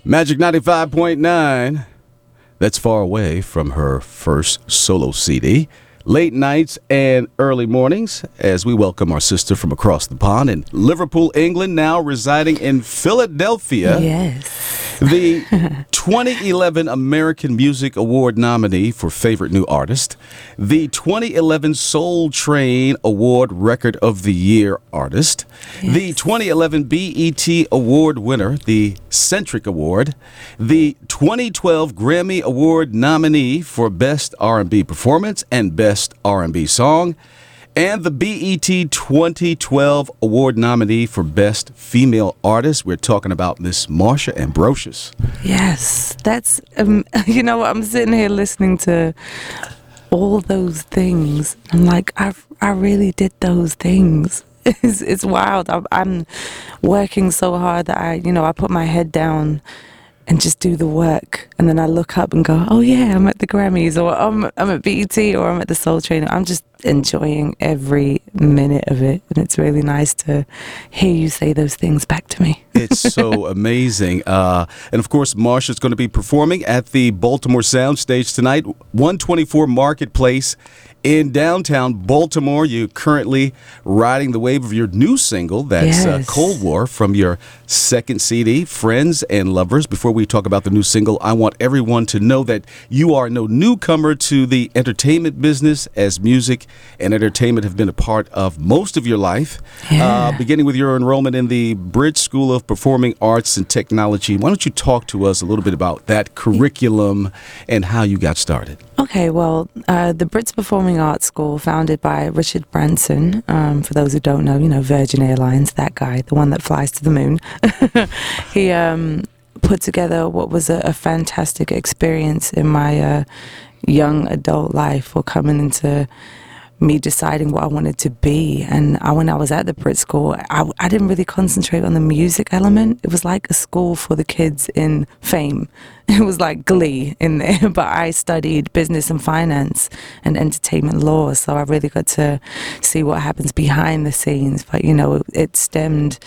Magic 95.9. That's far away from her first solo CD. Late nights and early mornings as we welcome our sister from across the pond in Liverpool, England, now residing in Philadelphia. Yes. The 2011 American Music Award nominee for Favorite New Artist. The 2011 Soul Train Award Record of the Year Artist. Yes. The 2011 BET Award winner, the Centric Award. The 2012 Grammy Award nominee for Best R&B Performance and Best R&B Song. And the BET 2012 Award nominee for Best Female Artist. We're talking about Miss Marsha Ambrosius. Yes, that's, you know, I'm sitting here listening to all those things. I'm like, I really did those things. It's wild. I'm working so hard that I put my head down and just do the work, and then I look up and go, oh yeah, I'm at the Grammys, or I'm at BET, or I'm at the Soul Train. I'm just enjoying every minute of it, and it's really nice to hear you say those things back to me. It's so amazing. And of course, Marsha's going to be performing at the Baltimore Soundstage tonight, 124 Marketplace in downtown Baltimore. You're currently riding the wave of your new single, that's Yes. Cold War, from your second CD, Friends and Lovers. Before we talk about the new single, I want everyone to know that you are no newcomer to the entertainment business, as music and entertainment have been a part of most of your life. Yeah. Beginning with your enrollment in the Bridge School of Performing Arts and Technology. Why don't you talk to us a little bit about that curriculum and how you got started? Okay, well, the Brits Performing Arts School, founded by Richard Branson, for those who don't know, Virgin Airlines, that guy, the one that flies to the moon. He put together what was a fantastic experience in my young adult life, or coming into me deciding what I wanted to be. And when I was at the Brit School, I didn't really concentrate on the music element. It was like a school for the kids in Fame. It was like Glee in there, but I studied business and finance and entertainment law, so I really got to see what happens behind the scenes. But it stemmed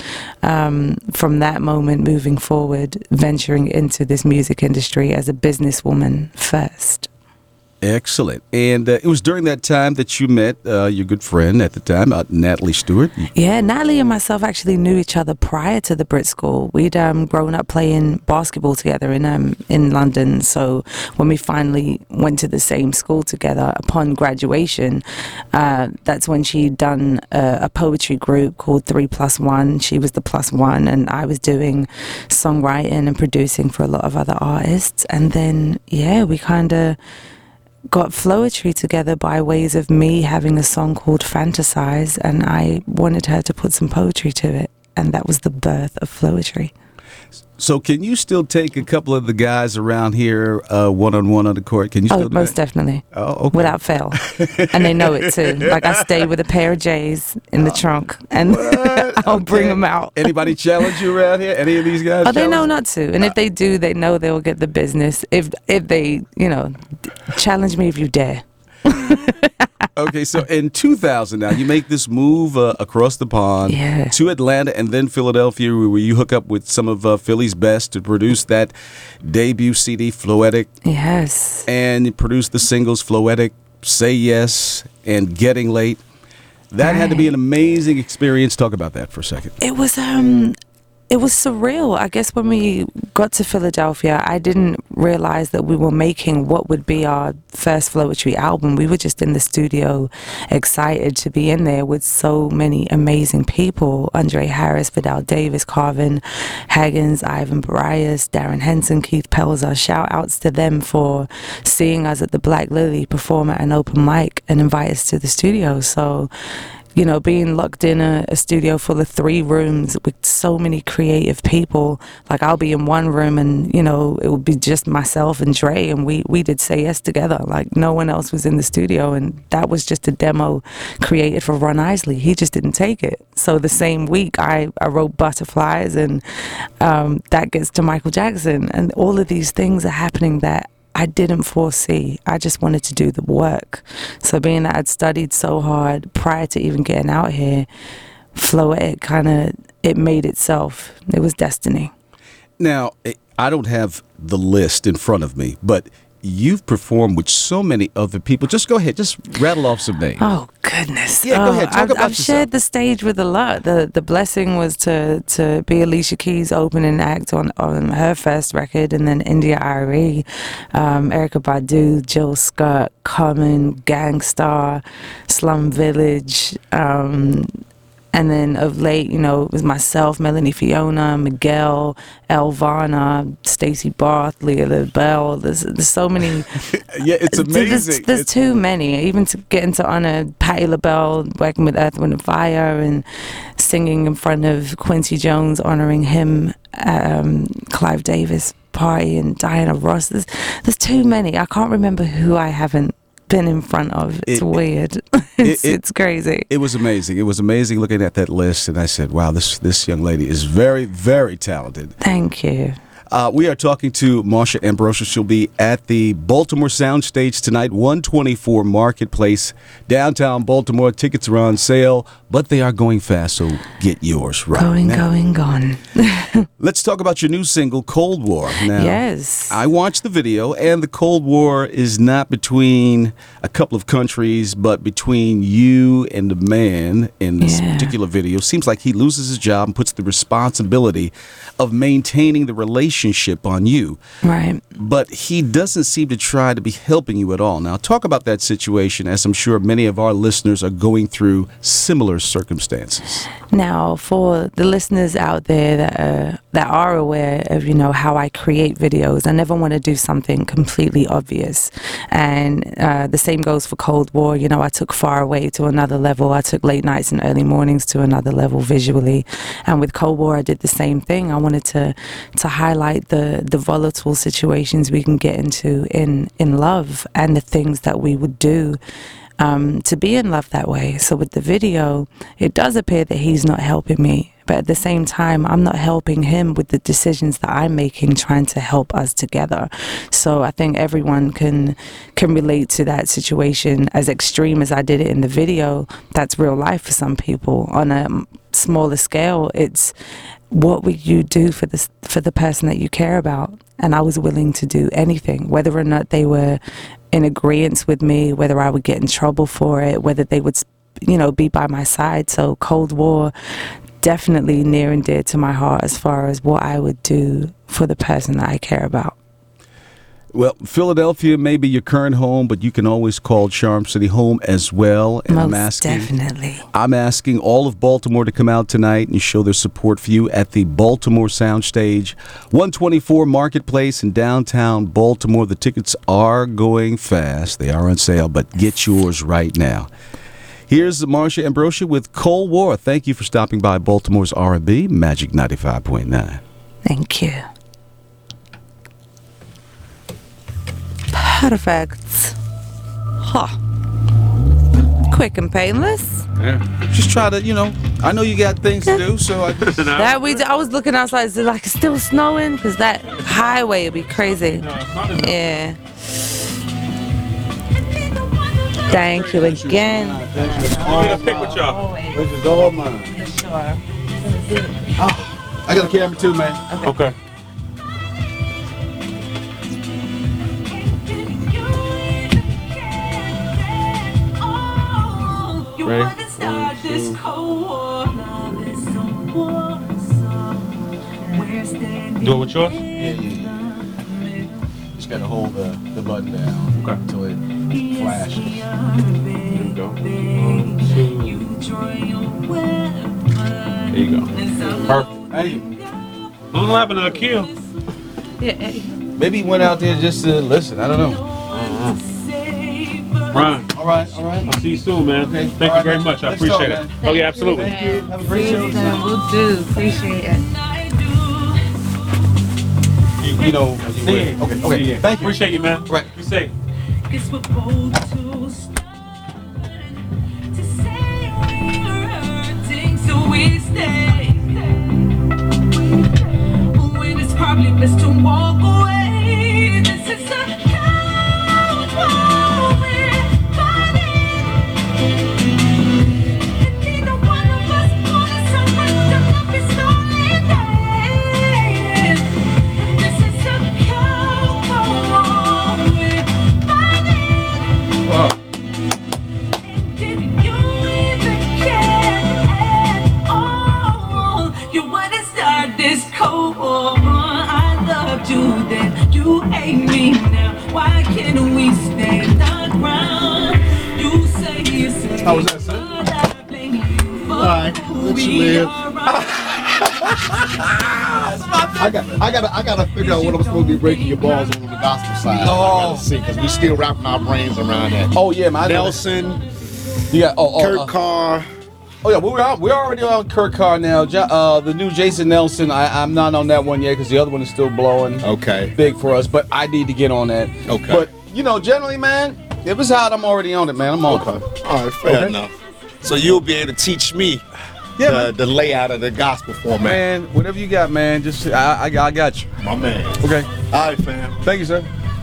from that moment moving forward, venturing into this music industry as a businesswoman first. Excellent. And it was during that time that you met your good friend at the time, Natalie Stewart. Yeah, Natalie and myself actually knew each other prior to the Brit School. We'd grown up playing basketball together in London. So when we finally went to the same school together upon graduation, that's when she'd done a poetry group called 3+1. She was the +1, and I was doing songwriting and producing for a lot of other artists. And then, yeah, we kind of got Floetry together by ways of me having a song called Fantasize, and I wanted her to put some poetry to it, and that was the birth of Floetry. So can you still take a couple of the guys around here one-on-one on the court? Can you still do most that? definitely. Oh, okay. Without fail. And they know it too. Like, I stay with a pair of J's in the trunk, and I'll bring them out. Anybody challenge you around here? Any of these guys? Oh, they know challenge? not to. And if they do, they know they'll get the business. If they, challenge me if you dare. Okay, so in 2000 now, you make this move across the pond to Atlanta and then Philadelphia, where you hook up with some of Philly's best to produce that debut CD, Floetic. Yes. And you produced the singles Floetic, Say Yes, and Getting Late. That had to be an amazing experience. Talk about that for a second. It was surreal. I guess when we got to Philadelphia, I didn't realize that we were making what would be our first Floetry album. We were just in the studio, excited to be in there with so many amazing people. Andre Harris, Vidal Davis, Carvin Haggins, Ivan Barias, Darren Henson, Keith Pelzer. Shout outs to them for seeing us at the Black Lily perform at an open mic and invite us to the studio. So, being locked in a studio full of 3 rooms with so many creative people, like I'll be in one room and, it would be just myself and Dre, and we did Say Yes together. Like, no one else was in the studio, and that was just a demo created for Ron Isley. He just didn't take it. So the same week I wrote Butterflies, and that gets to Michael Jackson, and all of these things are happening that I didn't foresee. I just wanted to do the work. So being that I'd studied so hard prior to even getting out here, Floetic it made itself. It was destiny. Now, I don't have the list in front of me, but you've performed with so many other people. Just go ahead. Just rattle off some names. Oh goodness! Yeah, go ahead. Talk about I've yourself. shared the stage with a lot. The blessing was to be Alicia Keys' opening act on her first record, and then India Arie, Erykah Badu, Jill Scott, Common, Gangstar, Slum Village. And then of late, you know, it was myself, Melanie Fiona, Miguel, Elvana, Stacey Barth, Leah LaBelle. There's so many. Yeah, it's amazing. There's too many. Even to getting to honor Patti LaBelle, working with Earth, Wind and Fire, and singing in front of Quincy Jones, honoring him, Clive Davis party, and Diana Ross. There's too many. I can't remember who I haven't been in front of. It's weird. It's crazy. It was amazing. It was amazing looking at that list, and I said, wow, this young lady is very, very talented. Thank you. We are talking to Marsha Ambrosius. She'll be at the Baltimore Soundstage tonight, 124 Marketplace, downtown Baltimore. Tickets are on sale, but they are going fast, so get yours right now. Gone. Let's talk about your new single, Cold War. Now, Yes. I watched the video, and the Cold War is not between a couple of countries, but between you and the man in this particular video. Seems like he loses his job and puts the responsibility of maintaining the relationship on you. Right. But he doesn't seem to try to be helping you at all. Now, talk about that situation, as I'm sure many of our listeners are going through similar circumstances. Now, for the listeners out there that are aware of, you know, how I create videos, I never want to do something completely obvious. And the same goes for Cold War. You know, I took Far Away to another level. I took Late Nights and Early Mornings to another level visually. And with Cold War, I did the same thing. I wanted to highlight the volatile situations we can get into in love, and the things that we would do to be in love that way. So with the video, it does appear that he's not helping me, but at the same time, I'm not helping him with the decisions that I'm making, trying to help us together. So I think everyone can relate to that situation. As extreme as I did it in the video, that's real life for some people. On a smaller scale, it's what would you do for the person that you care about? And I was willing to do anything, whether or not they were in agreement with me, whether I would get in trouble for it, whether they would, you know, be by my side. So Cold War, definitely near and dear to my heart as far as what I would do for the person that I care about. Well, Philadelphia may be your current home, but you can always call Charm City home as well. And Most definitely. I'm asking all of Baltimore to come out tonight and show their support for you at the Baltimore Soundstage, 124 Marketplace in downtown Baltimore. The tickets are going fast. They are on sale, but get yours right now. Here's Marsha Ambrosius with Cold War. Thank you for stopping by Baltimore's R&B, Magic 95.9. Thank you. Perfect. Huh. Quick and painless. Yeah. Just try to, you know, I know you got things to do, so I was looking outside, it's like it's still snowing, because that highway would be crazy. Yeah. Thank you again. I'll pick with y'all. This is all mine. Sure. Oh, I got a camera too, man. Okay. Ready? Do it with yours? Yeah. Just gotta hold the button down until it flashes. There you go. 1, 2. There you go. Perfect. Hey, I'm laughing at a kill. maybe he went out there just to listen. I don't know. Ryan, All right. I'll see you soon, man. Okay. Thank you very much. I Let's appreciate talk, it. man. Oh, yeah, absolutely. Thank you. Have a great show. Will do. Appreciate it. You know. See you. Okay. See you. Thank you. Appreciate you, man. Right. Be safe. Guess we're both too stubborn to say we're hurting, so we stay. When it's probably best to walk away. This is a cold war we're fighting, and neither one of us wanted someone to love is stolen. loved you then, you hate me now. Why can't we stand our ground? You say it's How was that, son? but I blame you for Alright, who let you we live. are. I gotta figure out what I'm supposed to be breaking your balls on the gospel side. I gotta see, because we still wrapping our brains around that. Oh yeah, man. Nelson, You got Kurt Carr. Oh yeah, we're already on Kurt Carr now. The new Jason Nelson. I'm not on that one yet because the other one is still blowing. Okay. Big for us, but I need to get on that. Okay. But you know, generally, man, if it's hot, I'm already on it, man. I'm on it. All right, fair enough. So you'll be able to teach me the layout of the gospel format. Man, whatever you got, man. Just I got you. My man. Okay. All right, fam. Thank you, sir.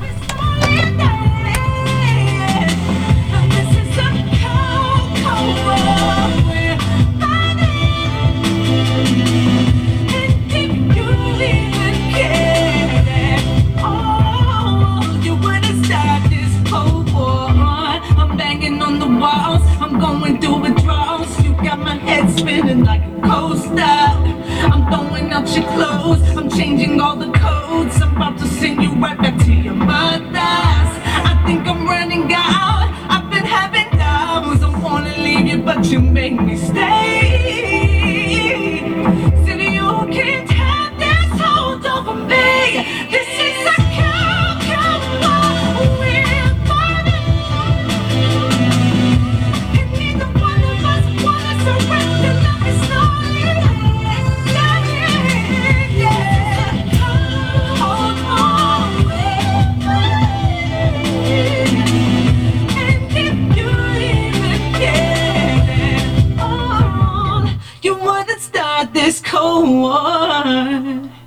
I'm going through withdrawals. You got my head spinning like a coaster. I'm throwing out your clothes. I'm changing all the codes. I'm about to send you right back to your mother's. I think I'm running out. I've been having doubts. I wanna leave you, but you make me stay. Said you can't have this hold over me. This is a war. We're fighting. And neither one of us wanna surrender. Love is slowly. Hold on. And if you even cared at all, you wouldn't start this cold war.